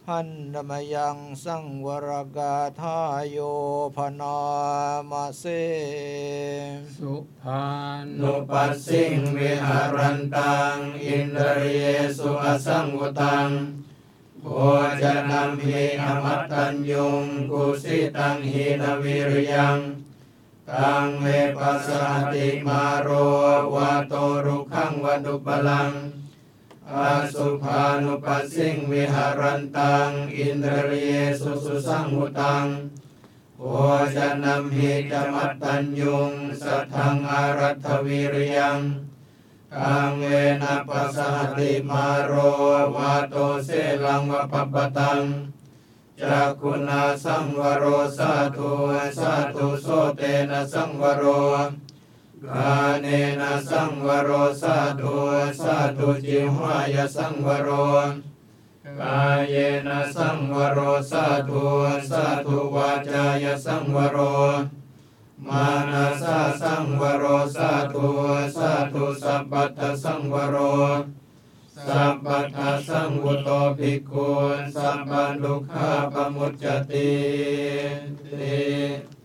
หันธมยังสังวรกาทายโยพนามาเสสุภานุปัสสิงวิหารันตังอินทรีเยสุอสังวุตังโภชนัมหิอมัตตัญยุงกุสิตังหินวิริยังตังเวปัสสติมาโรวาโตรุขังวดุปลังอาสุภานุปัสสิงวิหารันตังอินทรีเยสุสุสังวุตังโภชนัมหิจมัตตัญยุงสัทธังอารัตถวิริยังกังเวนะปัสสติมาโรวาโตเสลังวะปปตังจักขุนาสังวโรสาธุสาธุโสเตนะสังวโรกาเนนะสังวโรสาธุสาธุจิวหายสังวโรกายเยนะสังวโรสาธุสาธุวาจายสังวโรมานาสาสังวโรสาธุสาธุสัพพัทธสังวโรสัพพัทธสังวุโตภิกขุสัพพันทุกขาปมุจจติ